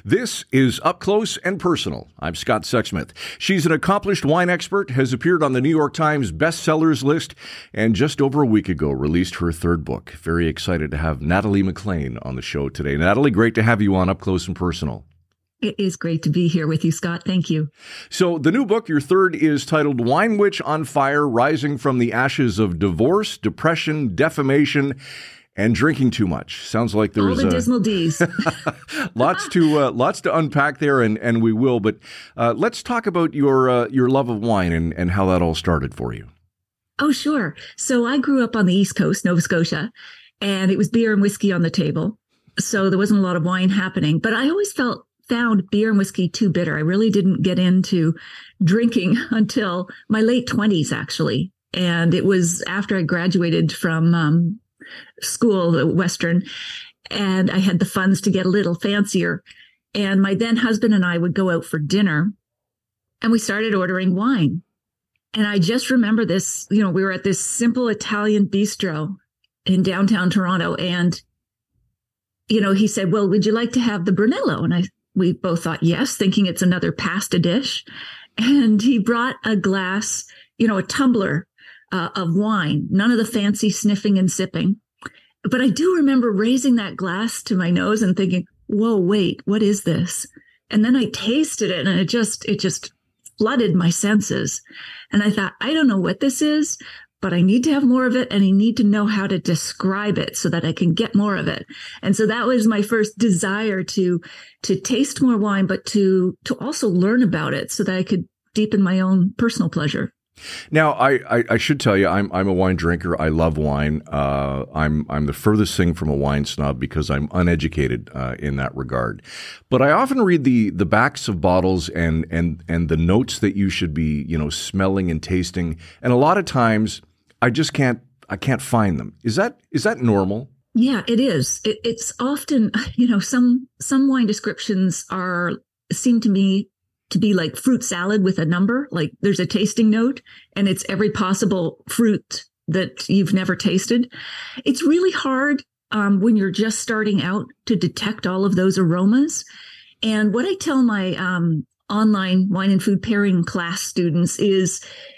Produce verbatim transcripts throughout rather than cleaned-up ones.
This is Up Close and Personal. I'm Scott Sexsmith. She's an accomplished wine expert, has appeared on the New York Times bestsellers list, and just over a week ago released her third book. Very excited to have Natalie MacLean on the show today. Natalie, great to have you on Up Close and Personal. It is great to be here with you, Scott. Thank you. So the new book, your third, is titled Wine Witch on Fire, Rising from the Ashes of Divorce, Depression, Defamation, and Drinking Too Much. Sounds like there's all the dismal D's. lots to uh, lots to unpack there, and, and we will. But uh, let's talk about your uh, your love of wine and, and how that all started for you. Oh, sure. So I grew up on the East Coast, Nova Scotia, and it was beer and whiskey on the table. So there wasn't a lot of wine happening. But I always felt found beer and whiskey too bitter. I really didn't get into drinking until my late twenties, actually. And it was after I graduated from um, school, Western, and I had the funds to get a little fancier. And my then husband and I would go out for dinner, and we started ordering wine. And I just remember this, you know, we were at this simple Italian bistro in downtown Toronto, and, you know, he said, well, would you like to have the Brunello? And I we both thought yes, thinking it's another pasta dish. And he brought a glass, you know, a tumbler uh, of wine, none of the fancy sniffing and sipping. But I do remember raising that glass to my nose and thinking, whoa, wait, what is this? And then I tasted it, and it just, it just flooded my senses. And I thought, I don't know what this is, but I need to have more of it, and I need to know how to describe it so that I can get more of it. And so that was my first desire to to taste more wine, but to to also learn about it so that I could deepen my own personal pleasure. Now, I, I, I should tell you, I'm I'm a wine drinker. I love wine. Uh, I'm I'm the furthest thing from a wine snob because I'm uneducated uh, in that regard. But I often read the the backs of bottles and and and the notes that you should be, you know, smelling and tasting. And a lot of times, I just can't I can't find them. Is that is that normal? Yeah, it is. It, it's often, you know, some some wine descriptions are seem to me to be like fruit salad with a number. Like there's a tasting note, and it's every possible fruit that you've never tasted. It's really hard um, when you're just starting out to detect all of those aromas. And what I tell my um, online wine and food pairing class students is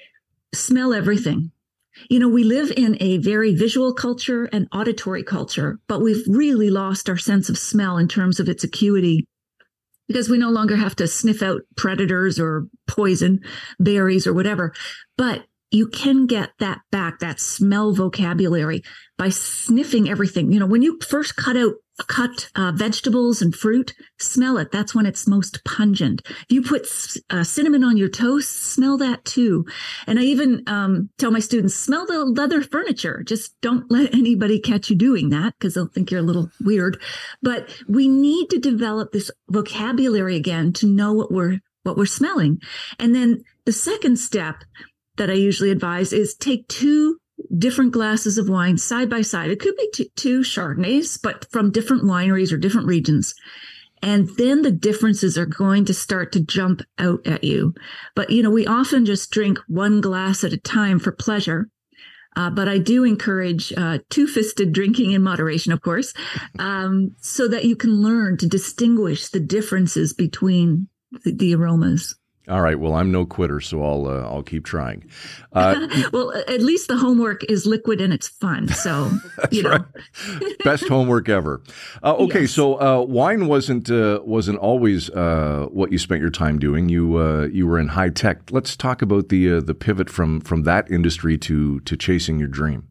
smell everything. You know, we live in a very visual culture and auditory culture, but we've really lost our sense of smell in terms of its acuity because we no longer have to sniff out predators or poison, berries or whatever. But you can get that back, that smell vocabulary, by sniffing everything. You know, when you first cut out cut uh, vegetables and fruit, smell it. That's when it's most pungent. If you put uh, cinnamon on your toast, smell that too. And I even um, tell my students, smell the leather furniture. Just don't let anybody catch you doing that because they'll think you're a little weird. But we need to develop this vocabulary again to know what we're what we're smelling. And then the second step that I usually advise is take two different glasses of wine side by side. It could be t- two Chardonnays, but from different wineries or different regions. And then the differences are going to start to jump out at you. But, you know, we often just drink one glass at a time for pleasure. Uh, but I do encourage uh, two-fisted drinking in moderation, of course, um, so that you can learn to distinguish the differences between the, the aromas. All right. Well, I'm no quitter, so I'll uh, I'll keep trying. Uh, well, at least the homework is liquid and it's fun. So you know, right. Best homework ever. Uh, okay, yes. so uh, wine wasn't uh, wasn't always uh, what you spent your time doing. You uh, you were in high tech. Let's talk about the uh, the pivot from from that industry to to chasing your dream.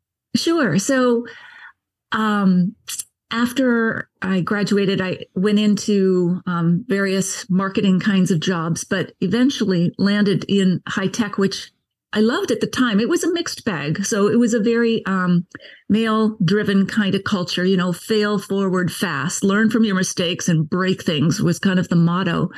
Sure. So. Um, After I graduated, I went into um, various marketing kinds of jobs, but eventually landed in high tech, which I loved at the time. It was a mixed bag. So it was a very um, male-driven kind of culture, you know, fail forward fast, learn from your mistakes and break things was kind of the motto.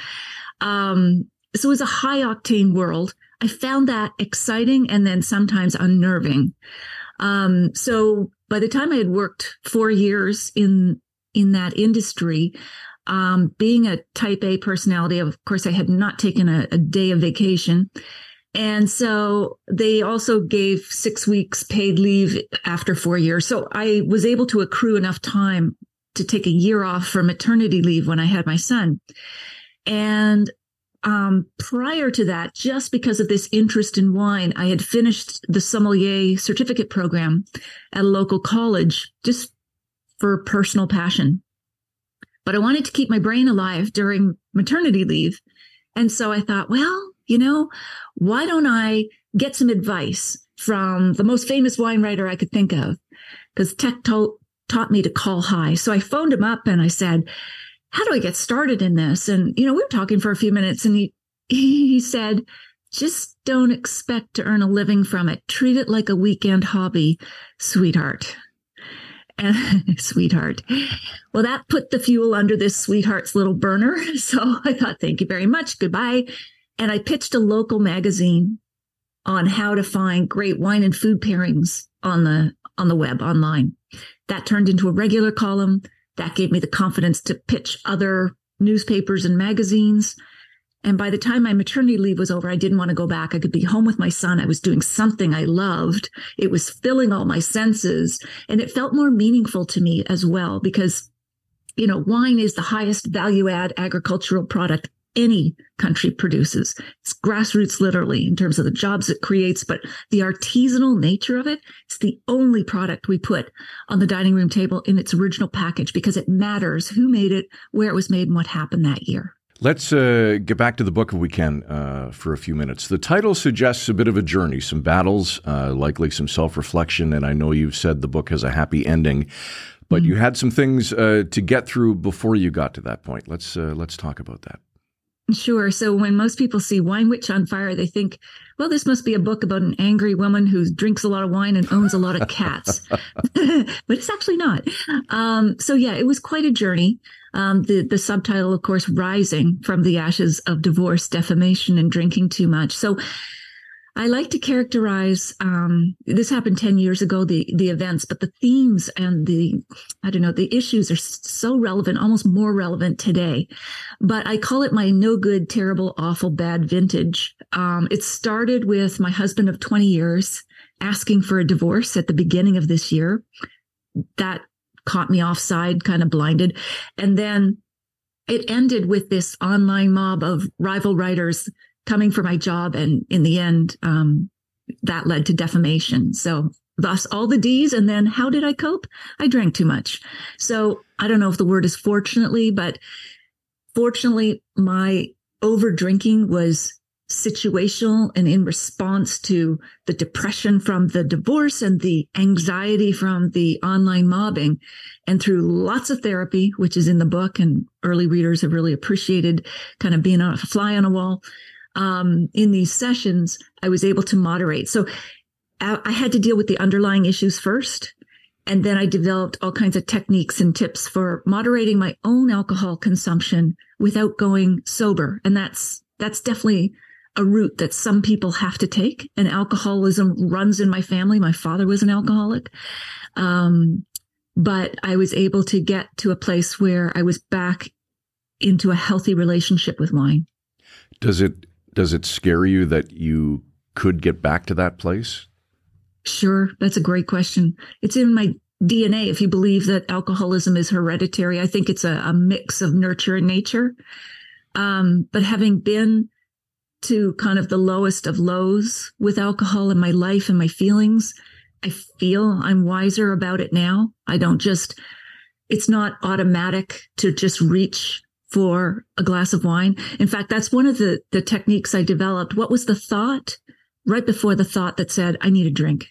Um, so it was a high-octane world. I found that exciting and then sometimes unnerving. Um, so by the time I had worked four years in in that industry, um, being a type A personality, of course, I had not taken a, a day of vacation. And so they also gave six weeks paid leave after four years. So I was able to accrue enough time to take a year off for maternity leave when I had my son. And um, prior to that, just because of this interest in wine, I had finished the sommelier certificate program at a local college just for personal passion. But I wanted to keep my brain alive during maternity leave. And so I thought, well, you know, why don't I get some advice from the most famous wine writer I could think of? Because tech to- taught me to call high. So I phoned him up and I said, how do I get started in this? And, you know, we were talking for a few minutes and he, he said, just don't expect to earn a living from it. Treat it like a weekend hobby, sweetheart. And sweetheart. Well, that put the fuel under this sweetheart's little burner. So I thought, thank you very much. Goodbye. And I pitched a local magazine on how to find great wine and food pairings on the, on the web online. That turned into a regular column. That gave me the confidence to pitch other newspapers and magazines. And by the time my maternity leave was over, I didn't want to go back. I could be home with my son. I was doing something I loved. It was filling all my senses. And it felt more meaningful to me as well, because, you know, wine is the highest value add agricultural product any country produces. It's grassroots, literally, in terms of the jobs it creates, but the artisanal nature of it is the only product we put on the dining room table in its original package, because it matters who made it, where it was made, and what happened that year. Let's uh, get back to the book if we can uh, for a few minutes. The title suggests a bit of a journey, some battles, uh, likely some self-reflection, and I know you've said the book has a happy ending, but mm-hmm. you had some things uh, to get through before you got to that point. Let's uh, let's talk about that. Sure. So when most people see Wine Witch on Fire, they think, well, this must be a book about an angry woman who drinks a lot of wine and owns a lot of cats. But it's actually not. Um, so yeah, it was quite a journey. Um, the, the subtitle, of course, Rising from the Ashes of Divorce, Defamation, and Drinking Too Much. So I like to characterize, um, this happened ten years ago, the, the events, but the themes and the, I don't know, the issues are so relevant, almost more relevant today. But I call it my no good, terrible, awful, bad vintage. Um, it started with my husband of twenty years asking for a divorce at the beginning of this year. That caught me offside, kind of blinded. And then it ended with this online mob of rival writers coming for my job. And in the end, um, that led to defamation. So thus all the D's. And then how did I cope? I drank too much. So I don't know if the word is fortunately, but fortunately, my over drinking was situational and in response to the depression from the divorce and the anxiety from the online mobbing. And through lots of therapy, which is in the book, and early readers have really appreciated kind of being a fly on a wall. Um, in these sessions, I was able to moderate. So I, I had to deal with the underlying issues first. And then I developed all kinds of techniques and tips for moderating my own alcohol consumption without going sober. And that's, that's definitely a route that some people have to take. And alcoholism runs in my family. My father was an alcoholic. Um, but I was able to get to a place where I was back into a healthy relationship with wine. Does it, does it scare you that you could get back to that place? Sure. That's a great question. It's in my D N A. If you believe that alcoholism is hereditary, I think it's a, a mix of nurture and nature. Um, but having been to kind of the lowest of lows with alcohol in my life and my feelings, I feel I'm wiser about it now. I don't just, it's not automatic to just reach for a glass of wine. In fact, that's one of the, the techniques I developed. What was the thought right before the thought that said, I need a drink?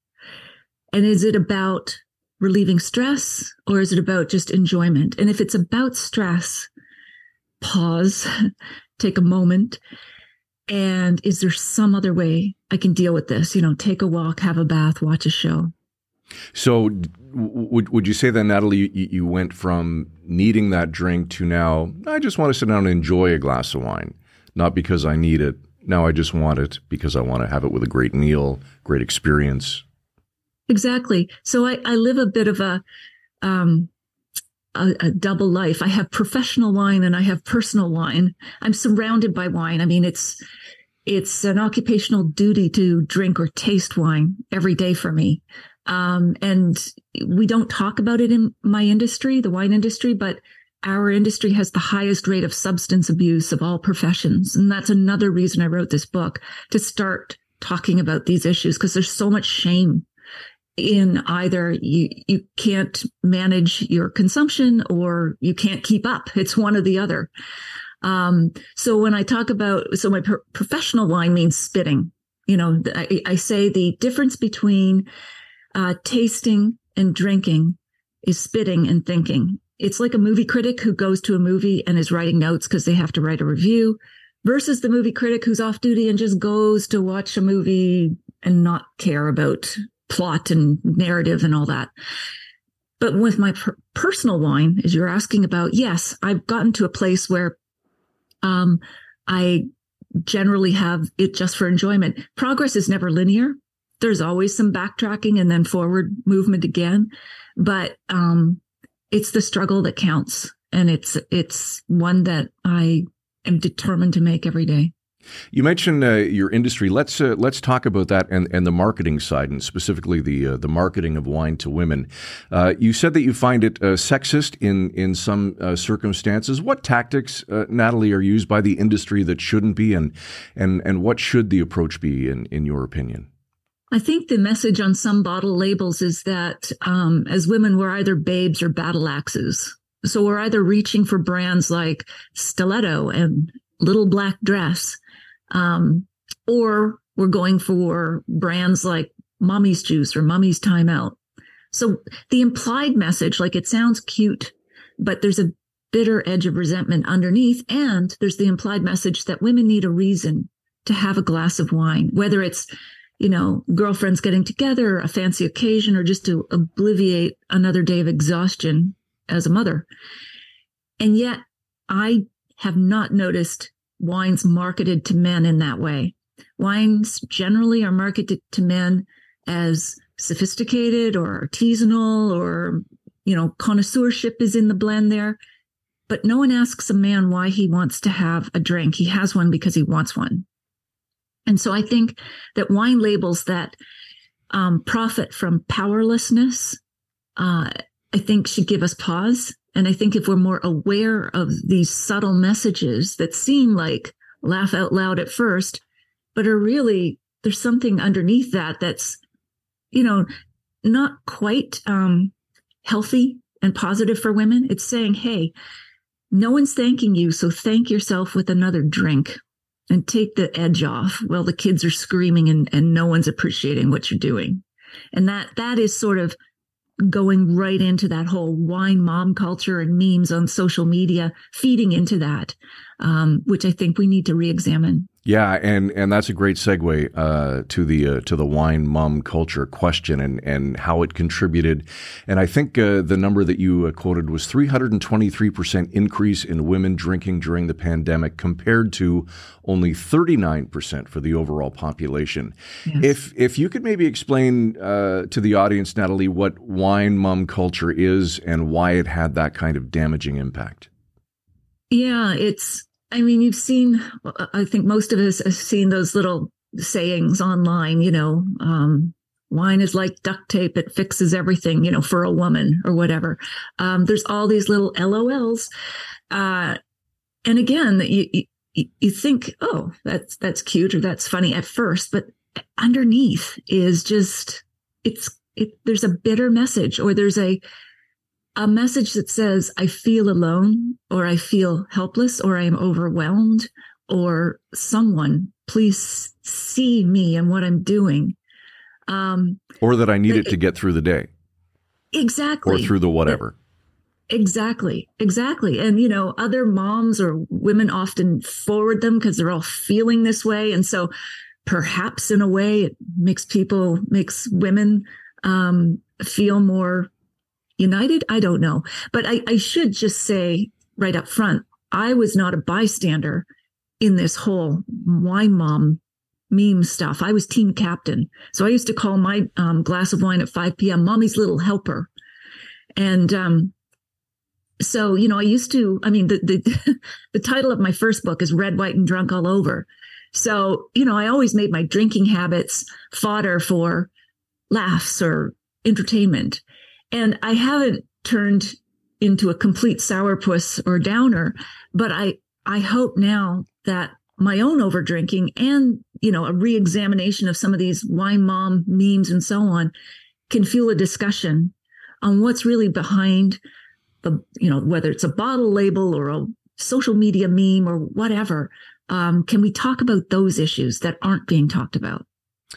And is it about relieving stress, or is it about just enjoyment? And if it's about stress, pause, take a moment. And is there some other way I can deal with this? You know, take a walk, have a bath, watch a show. So would would you say then, Natalie, you, you went from needing that drink to now, I just want to sit down and enjoy a glass of wine, not because I need it. Now I just want it because I want to have it with a great meal, great experience. Exactly. So I, I live a bit of a, um, a, a double life. I have professional wine and I have personal wine. I'm surrounded by wine. I mean, it's, it's an occupational duty to drink or taste wine every day for me. Um, and we don't talk about it in my industry, the wine industry, but our industry has the highest rate of substance abuse of all professions. And that's another reason I wrote this book, to start talking about these issues, because there's so much shame in either you, you can't manage your consumption or you can't keep up. It's one or the other. Um, so when I talk about, so my pro- professional wine means spitting. You know, I, I say the difference between uh, tasting and drinking is spitting and thinking. It's like a movie critic who goes to a movie and is writing notes because they have to write a review, versus the movie critic who's off duty and just goes to watch a movie and not care about plot and narrative and all that. But with my per- personal wine, as you're asking about, yes, I've gotten to a place where um, I generally have it just for enjoyment. Progress is never linear. There's always some backtracking and then forward movement again. But um, it's the struggle that counts. And it's it's one that I am determined to make every day. You mentioned uh, your industry. Let's uh, let's talk about that and, and the marketing side, and specifically the uh, the marketing of wine to women. Uh, you said that you find it uh, sexist in in some uh, circumstances. What tactics, uh, Natalie, are used by the industry that shouldn't be, and and and what should the approach be in in your opinion? I think the message on some bottle labels is that um, as women, we're either babes or battle axes. So we're either reaching for brands like Stiletto and Little Black Dress, um, or we're going for brands like Mommy's Juice or Mommy's Time Out. So the implied message, like, it sounds cute, but there's a bitter edge of resentment underneath. And there's the implied message that women need a reason to have a glass of wine, whether it's, you know, girlfriends getting together, a fancy occasion, or just to obliviate another day of exhaustion as a mother. And yet I have not noticed wines marketed to men in that way. Wines generally are marketed to men as sophisticated or artisanal, or, you know, connoisseurship is in the blend there. But no one asks a man why he wants to have a drink. He has one because he wants one. And so I think that wine labels that um, profit from powerlessness, uh, I think should give us pause. And I think if we're more aware of these subtle messages that seem like laugh out loud at first, but are really, there's something underneath that that's, you know, not quite um, healthy and positive for women. It's saying, hey, no one's thanking you, so thank yourself with another drink and take the edge off while the kids are screaming and, and no one's appreciating what you're doing. And that that is sort of going right into that whole wine mom culture and memes on social media, feeding into that, um, which I think we need to re-examine. Yeah, and, and that's a great segue uh, to the uh, to the wine mom culture question and, and how it contributed. And I think uh, the number that you uh, quoted was three hundred twenty-three percent increase in women drinking during the pandemic compared to only thirty-nine percent for the overall population. Yes. If if you could maybe explain uh, to the audience, Natalie, what wine mom culture is and why it had that kind of damaging impact. Yeah, it's... I mean, you've seen, I think most of us have seen those little sayings online, you know, um, wine is like duct tape. It fixes everything, you know, for a woman or whatever. Um, there's all these little L O Ls. Uh, and again, you, you, you think, oh, that's, that's cute or that's funny at first, but underneath is just, it's, it, there's a bitter message, or there's a, a message that says, I feel alone, or I feel helpless, or I am overwhelmed, or someone, please see me and what I'm doing. Um, or that I need it, it to get through the day. Exactly. Or through the whatever. Exactly. Exactly. And, you know, other moms or women often forward them because they're all feeling this way. And so perhaps in a way it makes people, makes women um, feel more united? I don't know. But I, I should just say right up front, I was not a bystander in this whole wine mom meme stuff. I was team captain. So I used to call my um, glass of wine at five p.m. Mommy's little helper. And um, so, you know, I used to, I mean, the, the, the title of my first book is Red, White, and Drunk All Over. So, you know, I always made my drinking habits fodder for laughs or entertainment. And I haven't turned into a complete sourpuss or downer, but I, I hope now that my own over drinking and, you know, a re-examination of some of these wine mom memes and so on can fuel a discussion on what's really behind the, you know, whether it's a bottle label or a social media meme or whatever. Um, can we talk about those issues that aren't being talked about?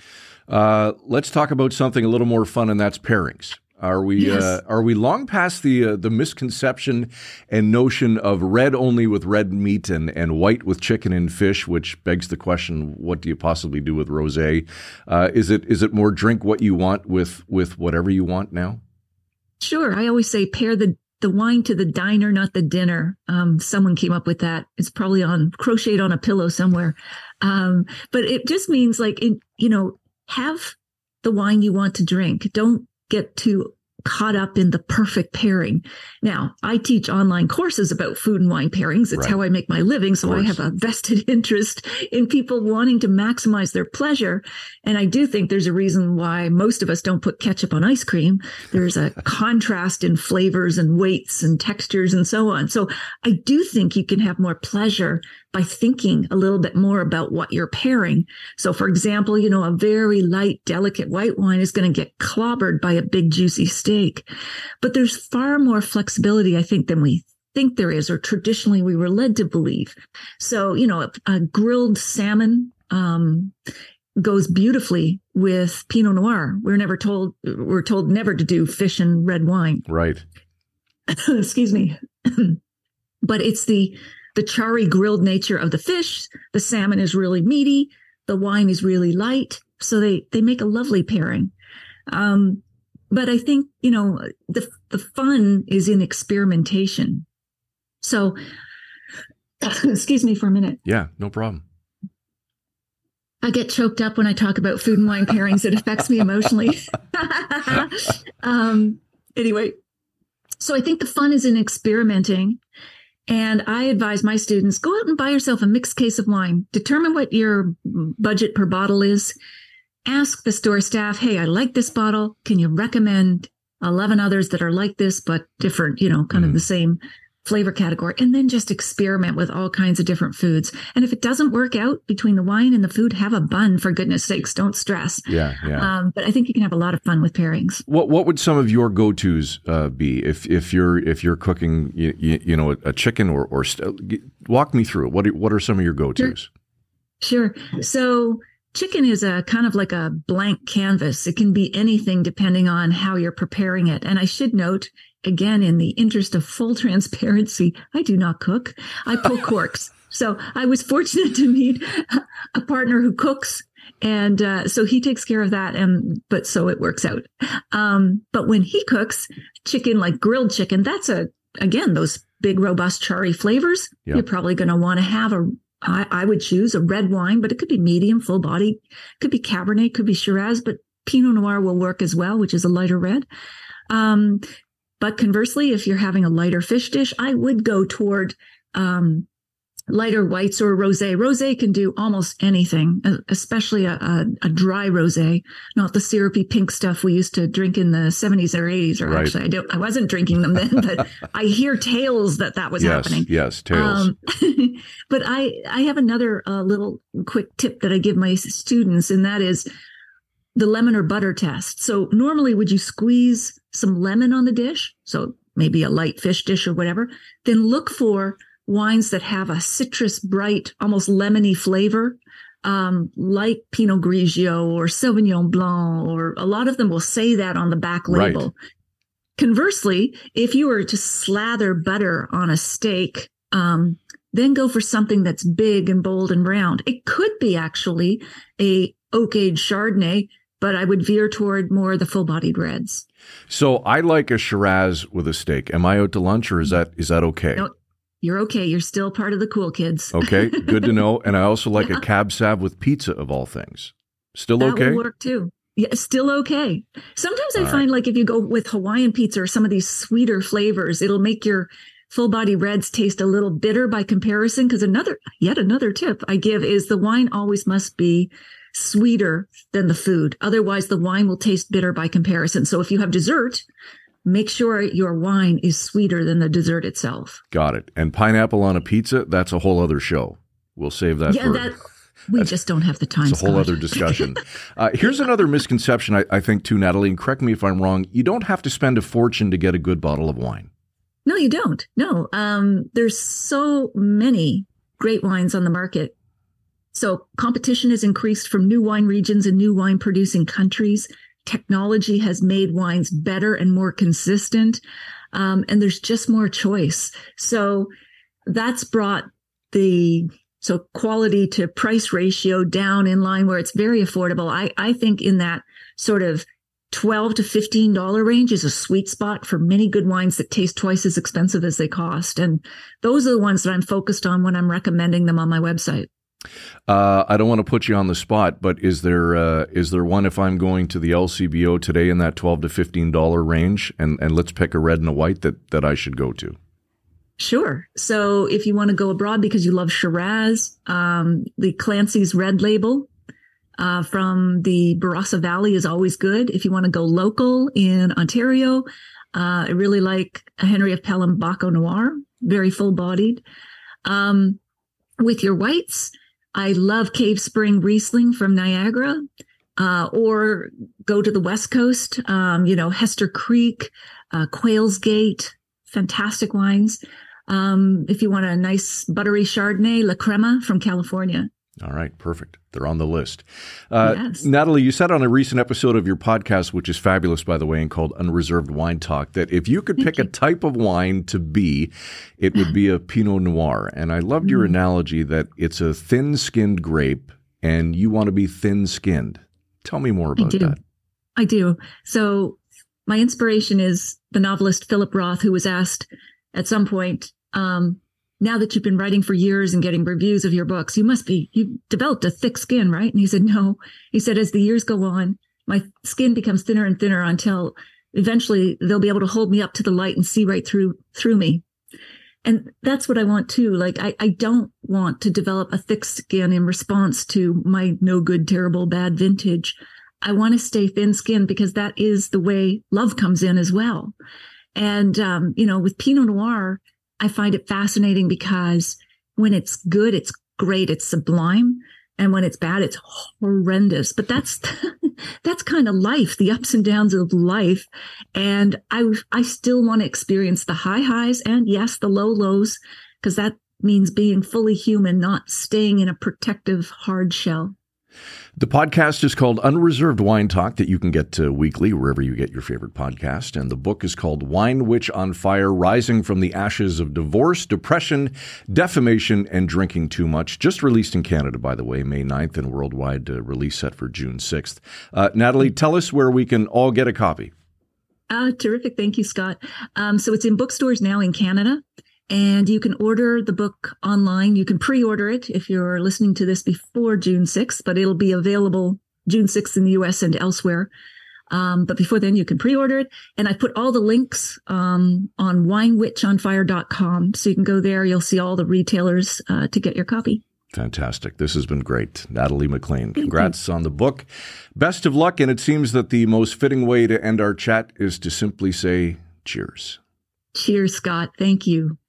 Uh, let's talk about something a little more fun, and that's pairings. Are we Yes. uh, are we long past the uh, the misconception and notion of red only with red meat and, and white with chicken and fish, which begs the question: what do you possibly do with rosé? Uh, is it is it more drink what you want with with whatever you want now? Sure. I always say pair the the wine to the diner, not the dinner. Um, someone came up with that. It's probably on crocheted on a pillow somewhere. Um, but it just means like, in, you know, have the wine you want to drink. Don't get too caught up in the perfect pairing. Now, I teach online courses about food and wine pairings. It's Right. how I make my living. So I have a vested interest in people wanting to maximize their pleasure. And I do think there's a reason why most of us don't put ketchup on ice cream. There's a contrast in flavors and weights and textures and so on. So I do think you can have more pleasure by thinking a little bit more about what you're pairing. So for example, you know, a very light, delicate white wine is going to get clobbered by a big, juicy steak. But there's far more flexibility, I think, than we think there is, or traditionally we were led to believe. So, you know, a, a grilled salmon um, goes beautifully with Pinot Noir. We're never told, we're told never to do fish and red wine. Right. Excuse me. But it's the the charry grilled nature of the fish. The salmon is really meaty. The wine is really light. So they, they make a lovely pairing. Um, but I think, you know, the, the fun is in experimentation. So, excuse me for a minute. Yeah, no problem. I get choked up when I talk about food and wine pairings. It affects me emotionally. um, anyway, so I think the fun is in experimenting. And I advise my students, go out and buy yourself a mixed case of wine. Determine what your budget per bottle is. Ask the store staff, hey, I like this bottle. Can you recommend eleven others that are like this, but different, you know, kind mm-hmm. of the same flavor category? And then just experiment with all kinds of different foods. And if it doesn't work out between the wine and the food, have a bun, for goodness sakes. Don't stress. Yeah, yeah. Um, but I think you can have a lot of fun with pairings. What What would some of your go tos uh, be if if you're if you're cooking you, you, you know a chicken or or st- walk me through it. What are, what are some of your go tos? Sure. sure. So chicken is a kind of like a blank canvas. It can be anything depending on how you're preparing it. And I should note, again, in the interest of full transparency, I do not cook. I pull corks. So I was fortunate to meet a partner who cooks. And uh, so he takes care of that. And but so it works out. Um, but when he cooks chicken, like grilled chicken, that's a, again, those big, robust, charry flavors. Yep. You're probably going to want to have a, I, I would choose a red wine, but it could be medium, full body, could be Cabernet, could be Shiraz, but Pinot Noir will work as well, which is a lighter red. Um, But conversely, if you're having a lighter fish dish, I would go toward um, lighter whites or rosé. Rosé can do almost anything, especially a, a, a dry rosé, not the syrupy pink stuff we used to drink in the seventies or eighties. Or right. actually, I don't. I wasn't drinking them then, but I hear tales that that was yes, happening. Yes, tales. Um, but I, I have another uh, little quick tip that I give my students, and that is the lemon or butter test. So normally, would you squeeze some lemon on the dish? So maybe a light fish dish or whatever. Then look for wines that have a citrus, bright, almost lemony flavor, um, like Pinot Grigio or Sauvignon Blanc, or a lot of them will say that on the back label. Right. Conversely, if you were to slather butter on a steak, um, then go for something that's big and bold and round. It could be actually a oak-aged Chardonnay, but I would veer toward more the full-bodied reds. So I like a Shiraz with a steak. Am I out to lunch, or is that is that okay? No, you're okay. You're still part of the cool kids. Okay, good to know. And I also like yeah. a Cab Sav with pizza, of all things. Still that okay? That would work too. Yeah, still okay. Sometimes I all find right. like if you go with Hawaiian pizza or some of these sweeter flavors, it'll make your full body reds taste a little bitter by comparison. Because another, yet another tip I give is the wine always must be sweeter than the food. Otherwise, the wine will taste bitter by comparison. So if you have dessert, make sure your wine is sweeter than the dessert itself. Got it. And pineapple on a pizza, that's a whole other show. We'll save that yeah, for... That, we just don't have the time, It's a whole Scott. other discussion. uh, here's another misconception, I, I think, too, Natalie, and correct me if I'm wrong. You don't have to spend a fortune to get a good bottle of wine. No, you don't. No, um, there's so many great wines on the market. So competition has increased from new wine regions and new wine producing countries. Technology has made wines better and more consistent. Um, and there's just more choice. So that's brought the so quality to price ratio down in line where it's very affordable. I, I think in that sort of twelve to fifteen dollars range is a sweet spot for many good wines that taste twice as expensive as they cost. And those are the ones that I'm focused on when I'm recommending them on my website. Uh, I don't want to put you on the spot, but is there uh, is there one if I'm going to the L C B O today in that twelve to fifteen dollars range, and, and let's pick a red and a white that, that I should go to? Sure. So if you want to go abroad because you love Shiraz, um, the Clancy's Red Label uh, from the Barossa Valley is always good. If you want to go local in Ontario, uh, I really like a Henry of Pelham Baco Noir, very full-bodied. Um, with your whites, I love Cave Spring Riesling from Niagara, uh, or go to the West Coast, um, you know, Hester Creek, uh, Quails Gate, fantastic wines. Um, if you want a nice buttery Chardonnay, La Crema from California. All right, perfect. They're on the list. Uh, yes. Natalie, you said on a recent episode of your podcast, which is fabulous, by the way, and called Unreserved Wine Talk, that if you could Thank pick you. a type of wine to be, it would be a Pinot Noir. And I loved your Mm. analogy that it's a thin-skinned grape, and you want to be thin-skinned. Tell me more about I do. that. I do. So my inspiration is the novelist Philip Roth, who was asked at some point, um, now that you've been writing for years and getting reviews of your books, you must be, you've developed a thick skin, right? And he said, no. He said, as the years go on, my skin becomes thinner and thinner until eventually they'll be able to hold me up to the light and see right through, through me. And that's what I want too. Like, I, I don't want to develop a thick skin in response to my no good, terrible, bad vintage. I want to stay thin skinned because that is the way love comes in as well. And, um, you know, with Pinot Noir, I find it fascinating because when it's good, it's great, it's sublime. And when it's bad, it's horrendous. But that's, that's kind of life, the ups and downs of life. And I, I still want to experience the high highs and yes, the low lows, because that means being fully human, not staying in a protective hard shell. The podcast is called Unreserved Wine Talk that you can get to weekly wherever you get your favorite podcast. And the book is called Wine Witch on Fire, Rising from the Ashes of Divorce, Depression, Defamation, and Drinking Too Much. Just released in Canada, by the way, May ninth, and worldwide uh, release set for June sixth. Uh, Natalie, tell us where we can all get a copy. Uh, terrific. Thank you, Scott. Um, so it's in bookstores now in Canada. And you can order the book online. You can pre-order it if you're listening to this before June sixth, but it'll be available June sixth in the U S and elsewhere. Um, but before then, you can pre-order it. And I put all the links um, on wine witch on fire dot com. So you can go there. You'll see all the retailers uh, to get your copy. Fantastic. This has been great. Natalie MacLean, congrats on the book. Best of luck. And it seems that the most fitting way to end our chat is to simply say cheers. Cheers, Scott. Thank you.